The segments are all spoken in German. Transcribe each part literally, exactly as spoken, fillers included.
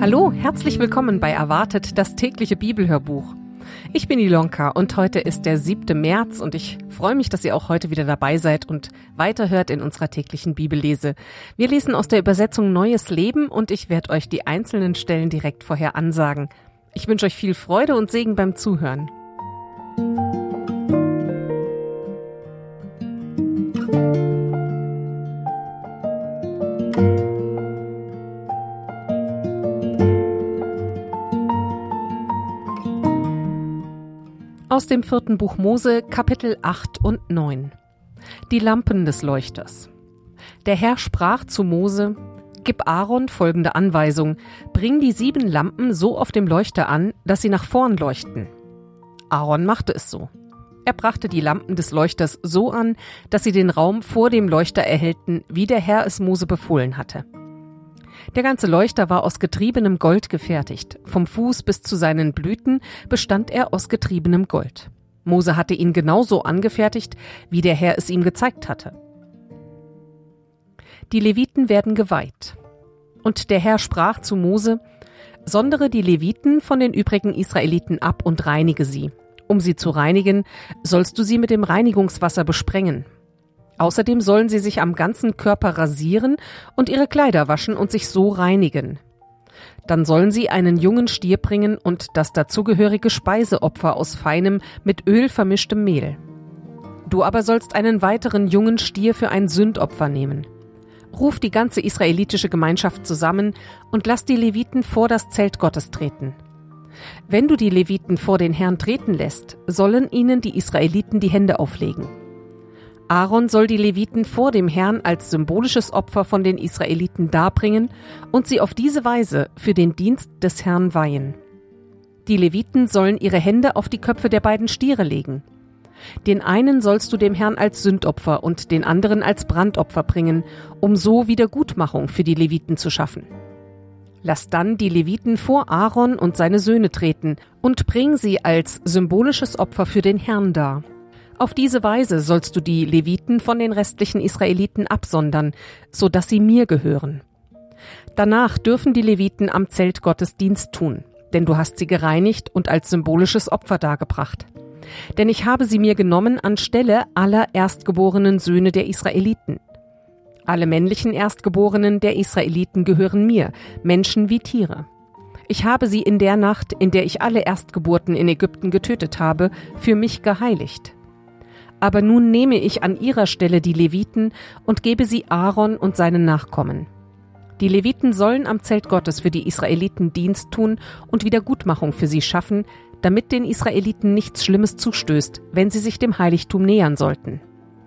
Hallo, herzlich willkommen bei Erwartet, das tägliche Bibelhörbuch. Ich bin Ilonka und heute ist der siebte März und ich freue mich, dass ihr auch heute wieder dabei seid und weiterhört in unserer täglichen Bibellese. Wir lesen aus der Übersetzung Neues Leben und ich werde euch die einzelnen Stellen direkt vorher ansagen. Ich wünsche euch viel Freude und Segen beim Zuhören. Aus dem vierten Buch Mose, Kapitel acht und neun. Die Lampen des Leuchters. Der Herr sprach zu Mose: Gib Aaron folgende Anweisung: Bring die sieben Lampen so auf dem Leuchter an, dass sie nach vorn leuchten. Aaron machte es so. Er brachte die Lampen des Leuchters so an, dass sie den Raum vor dem Leuchter erhellten, wie der Herr es Mose befohlen hatte. Der ganze Leuchter war aus getriebenem Gold gefertigt. Vom Fuß bis zu seinen Blüten bestand er aus getriebenem Gold. Mose hatte ihn genauso angefertigt, wie der Herr es ihm gezeigt hatte. Die Leviten werden geweiht. Und der Herr sprach zu Mose: Sondere die Leviten von den übrigen Israeliten ab und reinige sie. Um sie zu reinigen, sollst du sie mit dem Reinigungswasser besprengen. Außerdem sollen sie sich am ganzen Körper rasieren und ihre Kleider waschen und sich so reinigen. Dann sollen sie einen jungen Stier bringen und das dazugehörige Speiseopfer aus feinem, mit Öl vermischtem Mehl. Du aber sollst einen weiteren jungen Stier für ein Sündopfer nehmen. Ruf die ganze israelitische Gemeinschaft zusammen und lass die Leviten vor das Zelt Gottes treten. Wenn du die Leviten vor den Herrn treten lässt, sollen ihnen die Israeliten die Hände auflegen. Aaron soll die Leviten vor dem Herrn als symbolisches Opfer von den Israeliten darbringen und sie auf diese Weise für den Dienst des Herrn weihen. Die Leviten sollen ihre Hände auf die Köpfe der beiden Stiere legen. Den einen sollst du dem Herrn als Sündopfer und den anderen als Brandopfer bringen, um so Wiedergutmachung für die Leviten zu schaffen. Lass dann die Leviten vor Aaron und seine Söhne treten und bring sie als symbolisches Opfer für den Herrn dar. Auf diese Weise sollst du die Leviten von den restlichen Israeliten absondern, so dass sie mir gehören. Danach dürfen die Leviten am Zelt Gottes Dienst tun, denn du hast sie gereinigt und als symbolisches Opfer dargebracht. Denn ich habe sie mir genommen anstelle aller erstgeborenen Söhne der Israeliten. Alle männlichen Erstgeborenen der Israeliten gehören mir, Menschen wie Tiere. Ich habe sie in der Nacht, in der ich alle Erstgeburten in Ägypten getötet habe, für mich geheiligt. Aber nun nehme ich an ihrer Stelle die Leviten und gebe sie Aaron und seinen Nachkommen. Die Leviten sollen am Zelt Gottes für die Israeliten Dienst tun und Wiedergutmachung für sie schaffen, damit den Israeliten nichts Schlimmes zustößt, wenn sie sich dem Heiligtum nähern sollten.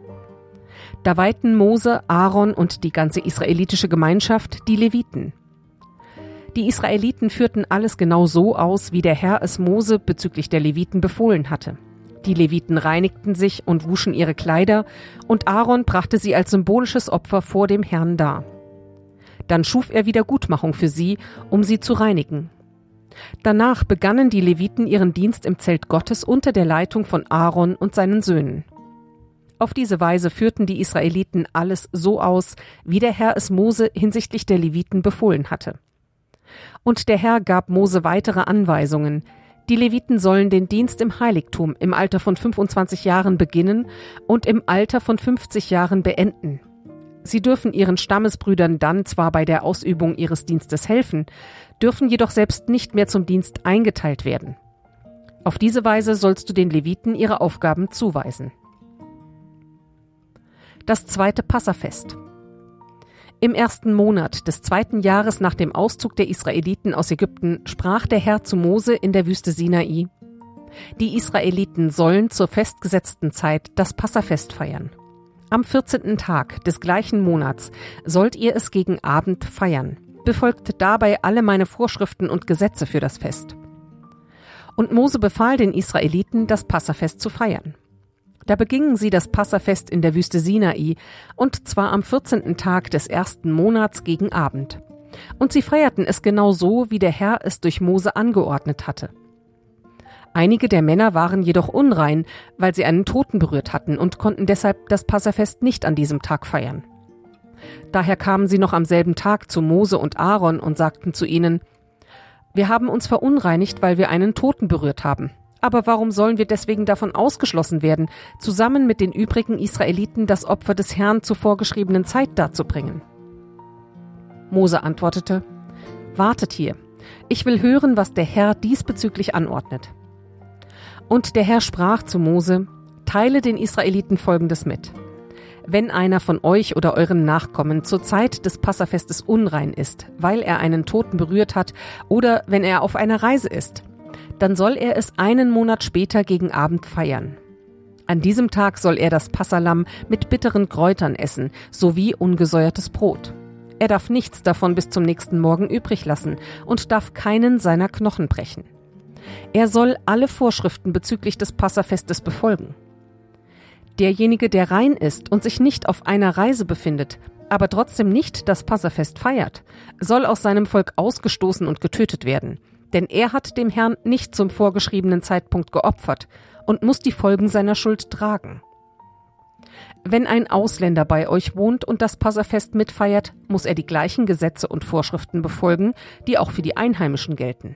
Da weihten Mose, Aaron und die ganze israelitische Gemeinschaft die Leviten. Die Israeliten führten alles genau so aus, wie der Herr es Mose bezüglich der Leviten befohlen hatte. Die Leviten reinigten sich und wuschen ihre Kleider, und Aaron brachte sie als symbolisches Opfer vor dem Herrn dar. Dann schuf er Wiedergutmachung für sie, um sie zu reinigen. Danach begannen die Leviten ihren Dienst im Zelt Gottes unter der Leitung von Aaron und seinen Söhnen. Auf diese Weise führten die Israeliten alles so aus, wie der Herr es Mose hinsichtlich der Leviten befohlen hatte. Und der Herr gab Mose weitere Anweisungen. Die Leviten sollen den Dienst im Heiligtum im Alter von fünfundzwanzig Jahren beginnen und im Alter von fünfzig Jahren beenden. Sie dürfen ihren Stammesbrüdern dann zwar bei der Ausübung ihres Dienstes helfen, dürfen jedoch selbst nicht mehr zum Dienst eingeteilt werden. Auf diese Weise sollst du den Leviten ihre Aufgaben zuweisen. Das zweite Passafest. Im ersten Monat des zweiten Jahres nach dem Auszug der Israeliten aus Ägypten sprach der Herr zu Mose in der Wüste Sinai: Die Israeliten sollen zur festgesetzten Zeit das Passafest feiern. Am vierzehnten Tag des gleichen Monats sollt ihr es gegen Abend feiern. Befolgt dabei alle meine Vorschriften und Gesetze für das Fest. Und Mose befahl den Israeliten, das Passafest zu feiern. Da begingen sie das Passafest in der Wüste Sinai, und zwar am vierzehnten Tag des ersten Monats gegen Abend. Und sie feierten es genau so, wie der Herr es durch Mose angeordnet hatte. Einige der Männer waren jedoch unrein, weil sie einen Toten berührt hatten und konnten deshalb das Passafest nicht an diesem Tag feiern. Daher kamen sie noch am selben Tag zu Mose und Aaron und sagten zu ihnen: Wir haben uns verunreinigt, weil wir einen Toten berührt haben. Aber warum sollen wir deswegen davon ausgeschlossen werden, zusammen mit den übrigen Israeliten das Opfer des Herrn zur vorgeschriebenen Zeit darzubringen? Mose antwortete: Wartet hier, ich will hören, was der Herr diesbezüglich anordnet. Und der Herr sprach zu Mose: Teile den Israeliten Folgendes mit. Wenn einer von euch oder euren Nachkommen zur Zeit des Passafestes unrein ist, weil er einen Toten berührt hat oder wenn er auf einer Reise ist, dann soll er es einen Monat später gegen Abend feiern. An diesem Tag soll er das Passalamm mit bitteren Kräutern essen, sowie ungesäuertes Brot. Er darf nichts davon bis zum nächsten Morgen übrig lassen und darf keinen seiner Knochen brechen. Er soll alle Vorschriften bezüglich des Passafestes befolgen. Derjenige, der rein ist und sich nicht auf einer Reise befindet, aber trotzdem nicht das Passafest feiert, soll aus seinem Volk ausgestoßen und getötet werden, denn er hat dem Herrn nicht zum vorgeschriebenen Zeitpunkt geopfert und muss die Folgen seiner Schuld tragen. Wenn ein Ausländer bei euch wohnt und das Passafest mitfeiert, muss er die gleichen Gesetze und Vorschriften befolgen, die auch für die Einheimischen gelten.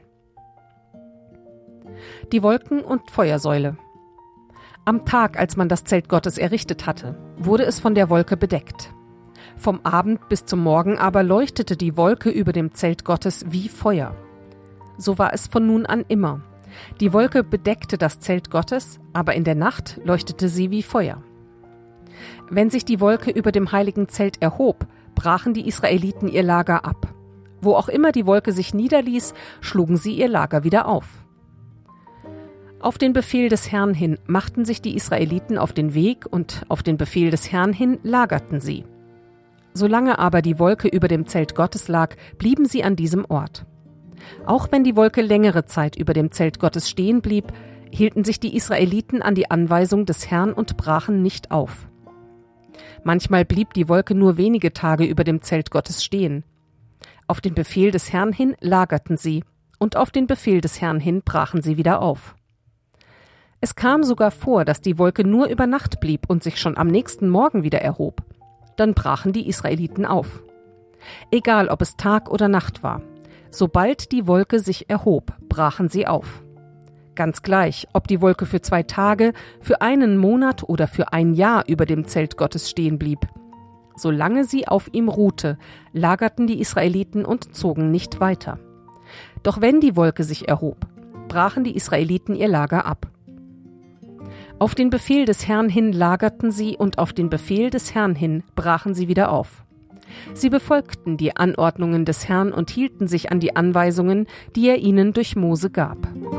Die Wolken- und Feuersäule. Am Tag, als man das Zelt Gottes errichtet hatte, wurde es von der Wolke bedeckt. Vom Abend bis zum Morgen aber leuchtete die Wolke über dem Zelt Gottes wie Feuer. So war es von nun an immer. Die Wolke bedeckte das Zelt Gottes, aber in der Nacht leuchtete sie wie Feuer. Wenn sich die Wolke über dem heiligen Zelt erhob, brachen die Israeliten ihr Lager ab. Wo auch immer die Wolke sich niederließ, schlugen sie ihr Lager wieder auf. Auf den Befehl des Herrn hin machten sich die Israeliten auf den Weg und auf den Befehl des Herrn hin lagerten sie. Solange aber die Wolke über dem Zelt Gottes lag, blieben sie an diesem Ort. Auch wenn die Wolke längere Zeit über dem Zelt Gottes stehen blieb, hielten sich die Israeliten an die Anweisung des Herrn und brachen nicht auf. Manchmal blieb die Wolke nur wenige Tage über dem Zelt Gottes stehen. Auf den Befehl des Herrn hin lagerten sie, und auf den Befehl des Herrn hin brachen sie wieder auf. Es kam sogar vor, dass die Wolke nur über Nacht blieb und sich schon am nächsten Morgen wieder erhob. Dann brachen die Israeliten auf. Egal, ob es Tag oder Nacht war. Sobald die Wolke sich erhob, brachen sie auf. Ganz gleich, ob die Wolke für zwei Tage, für einen Monat oder für ein Jahr über dem Zelt Gottes stehen blieb. Solange sie auf ihm ruhte, lagerten die Israeliten und zogen nicht weiter. Doch wenn die Wolke sich erhob, brachen die Israeliten ihr Lager ab. Auf den Befehl des Herrn hin lagerten sie und auf den Befehl des Herrn hin brachen sie wieder auf. Sie befolgten die Anordnungen des Herrn und hielten sich an die Anweisungen, die er ihnen durch Mose gab.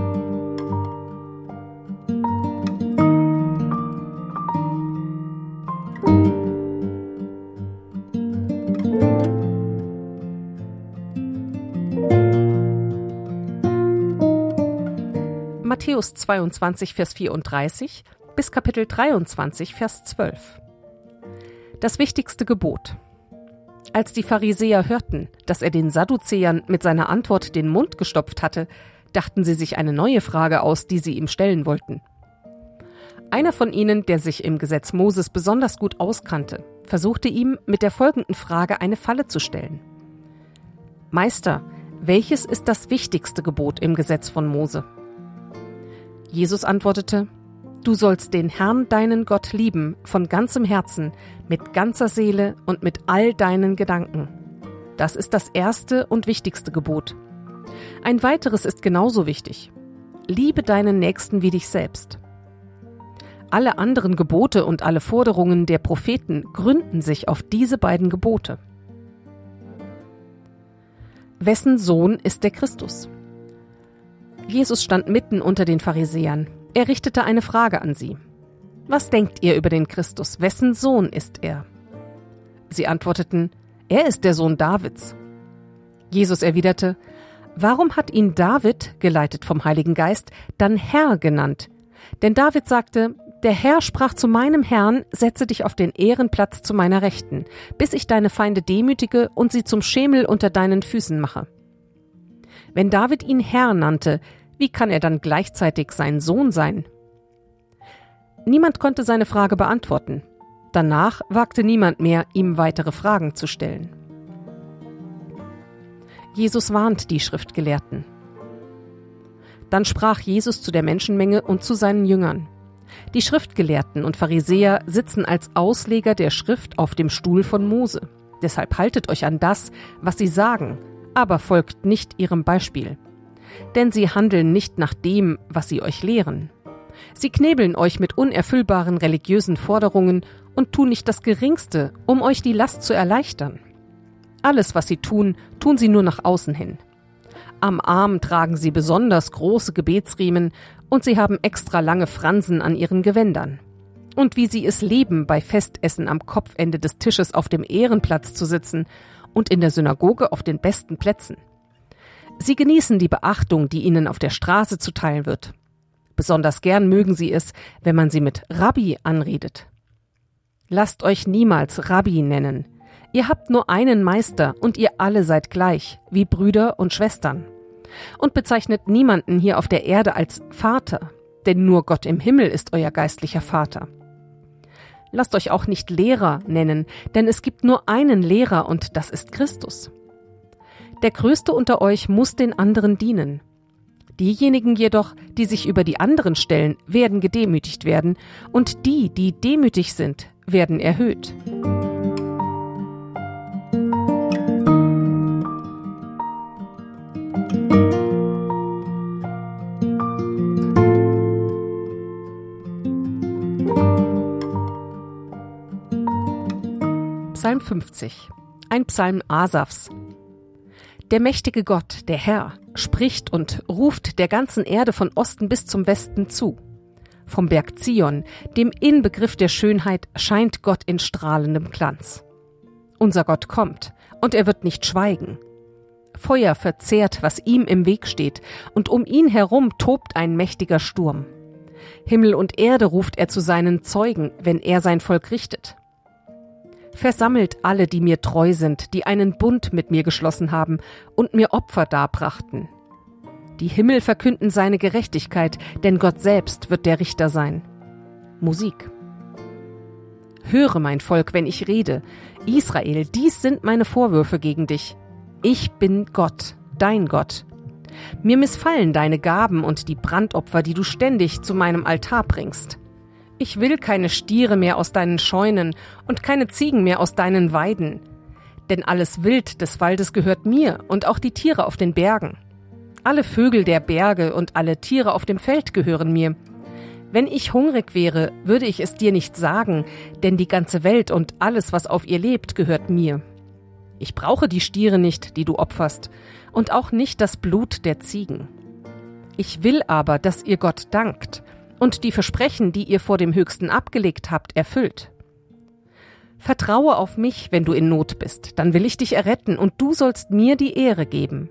Matthäus zweiundzwanzig, Vers vierunddreißig bis Kapitel dreiundzwanzig, Vers zwölf. Das wichtigste Gebot. Als die Pharisäer hörten, dass er den Sadduzäern mit seiner Antwort den Mund gestopft hatte, dachten sie sich eine neue Frage aus, die sie ihm stellen wollten. Einer von ihnen, der sich im Gesetz Moses besonders gut auskannte, versuchte ihm mit der folgenden Frage eine Falle zu stellen. Meister, welches ist das wichtigste Gebot im Gesetz von Mose? Jesus antwortete: Du sollst den Herrn, deinen Gott, lieben von ganzem Herzen, mit ganzer Seele und mit all deinen Gedanken. Das ist das erste und wichtigste Gebot. Ein weiteres ist genauso wichtig. Liebe deinen Nächsten wie dich selbst. Alle anderen Gebote und alle Forderungen der Propheten gründen sich auf diese beiden Gebote. Wessen Sohn ist der Christus? Jesus stand mitten unter den Pharisäern. Er richtete eine Frage an sie. Was denkt ihr über den Christus? Wessen Sohn ist er? Sie antworteten: Er ist der Sohn Davids. Jesus erwiderte: Warum hat ihn David, geleitet vom Heiligen Geist, dann Herr genannt? Denn David sagte: Der Herr sprach zu meinem Herrn: Setze dich auf den Ehrenplatz zu meiner Rechten, bis ich deine Feinde demütige und sie zum Schemel unter deinen Füßen mache. Wenn David ihn Herr nannte, wie kann er dann gleichzeitig sein Sohn sein? Niemand konnte seine Frage beantworten. Danach wagte niemand mehr, ihm weitere Fragen zu stellen. Jesus warnt die Schriftgelehrten. Dann sprach Jesus zu der Menschenmenge und zu seinen Jüngern: Die Schriftgelehrten und Pharisäer sitzen als Ausleger der Schrift auf dem Stuhl von Mose. Deshalb haltet euch an das, was sie sagen, aber folgt nicht ihrem Beispiel. Denn sie handeln nicht nach dem, was sie euch lehren. Sie knebeln euch mit unerfüllbaren religiösen Forderungen und tun nicht das Geringste, um euch die Last zu erleichtern. Alles, was sie tun, tun sie nur nach außen hin. Am Arm tragen sie besonders große Gebetsriemen und sie haben extra lange Fransen an ihren Gewändern. Und wie sie es lieben, bei Festessen am Kopfende des Tisches auf dem Ehrenplatz zu sitzen und in der Synagoge auf den besten Plätzen. Sie genießen die Beachtung, die ihnen auf der Straße zuteil wird. Besonders gern mögen sie es, wenn man sie mit Rabbi anredet. Lasst euch niemals Rabbi nennen. Ihr habt nur einen Meister und ihr alle seid gleich, wie Brüder und Schwestern. Und bezeichnet niemanden hier auf der Erde als Vater, denn nur Gott im Himmel ist euer geistlicher Vater. Lasst euch auch nicht Lehrer nennen, denn es gibt nur einen Lehrer und das ist Christus. Der Größte unter euch muss den anderen dienen. Diejenigen jedoch, die sich über die anderen stellen, werden gedemütigt werden, und die, die demütig sind, werden erhöht. Psalm fünfzig, ein Psalm Asafs. Der mächtige Gott, der Herr, spricht und ruft der ganzen Erde von Osten bis zum Westen zu. Vom Berg Zion, dem Inbegriff der Schönheit, scheint Gott in strahlendem Glanz. Unser Gott kommt, und er wird nicht schweigen. Feuer verzehrt, was ihm im Weg steht, und um ihn herum tobt ein mächtiger Sturm. Himmel und Erde ruft er zu seinen Zeugen, wenn er sein Volk richtet. Versammelt alle, die mir treu sind, die einen Bund mit mir geschlossen haben und mir Opfer darbrachten. Die Himmel verkünden seine Gerechtigkeit, denn Gott selbst wird der Richter sein. Musik. Höre, mein Volk, wenn ich rede. Israel, dies sind meine Vorwürfe gegen dich. Ich bin Gott, dein Gott. Mir missfallen deine Gaben und die Brandopfer, die du ständig zu meinem Altar bringst. Ich will keine Stiere mehr aus deinen Scheunen und keine Ziegen mehr aus deinen Weiden. Denn alles Wild des Waldes gehört mir und auch die Tiere auf den Bergen. Alle Vögel der Berge und alle Tiere auf dem Feld gehören mir. Wenn ich hungrig wäre, würde ich es dir nicht sagen, denn die ganze Welt und alles, was auf ihr lebt, gehört mir. Ich brauche die Stiere nicht, die du opferst, und auch nicht das Blut der Ziegen. Ich will aber, dass ihr Gott dankt und die Versprechen, die ihr vor dem Höchsten abgelegt habt, erfüllt. Vertraue auf mich, wenn du in Not bist, dann will ich dich erretten und du sollst mir die Ehre geben.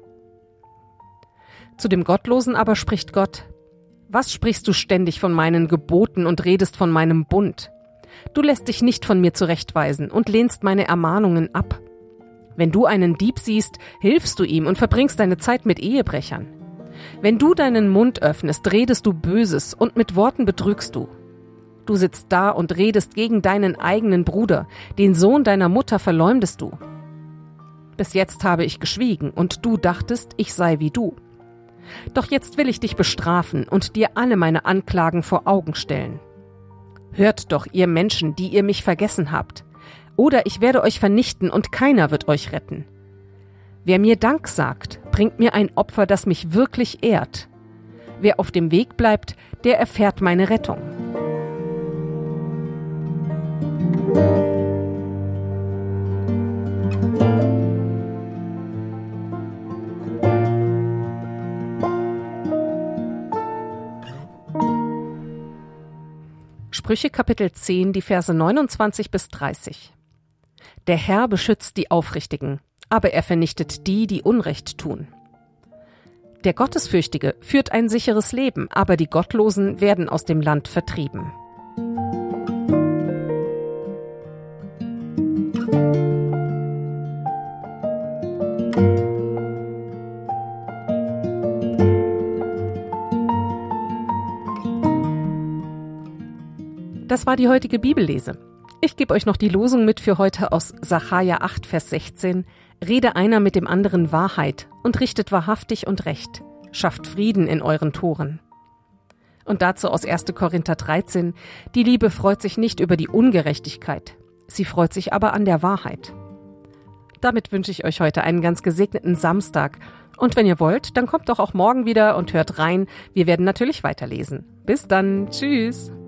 Zu dem Gottlosen aber spricht Gott: Was sprichst du ständig von meinen Geboten und redest von meinem Bund? Du lässt dich nicht von mir zurechtweisen und lehnst meine Ermahnungen ab. Wenn du einen Dieb siehst, hilfst du ihm und verbringst deine Zeit mit Ehebrechern. Wenn du deinen Mund öffnest, redest du Böses und mit Worten betrügst du. Du sitzt da und redest gegen deinen eigenen Bruder, den Sohn deiner Mutter verleumdest du. Bis jetzt habe ich geschwiegen und du dachtest, ich sei wie du. Doch jetzt will ich dich bestrafen und dir alle meine Anklagen vor Augen stellen. Hört doch, ihr Menschen, die ihr mich vergessen habt, oder ich werde euch vernichten und keiner wird euch retten. Wer mir Dank sagt, bringt mir ein Opfer, das mich wirklich ehrt. Wer auf dem Weg bleibt, der erfährt meine Rettung. Sprüche Kapitel zehn, die Verse neunundzwanzig bis dreißig. Der Herr beschützt die Aufrichtigen, aber er vernichtet die, die Unrecht tun. Der Gottesfürchtige führt ein sicheres Leben, aber die Gottlosen werden aus dem Land vertrieben. Das war die heutige Bibellese. Ich gebe euch noch die Losung mit für heute aus Sacharja acht, Vers sechzehn. Rede einer mit dem anderen Wahrheit und richtet wahrhaftig und recht. schafft Frieden in euren Toren. Und dazu aus erster Korinther dreizehn, die Liebe freut sich nicht über die Ungerechtigkeit, sie freut sich aber an der Wahrheit. Damit wünsche ich euch heute einen ganz gesegneten Samstag. Und wenn ihr wollt, dann kommt doch auch morgen wieder und hört rein. Wir werden natürlich weiterlesen. Bis dann. Tschüss.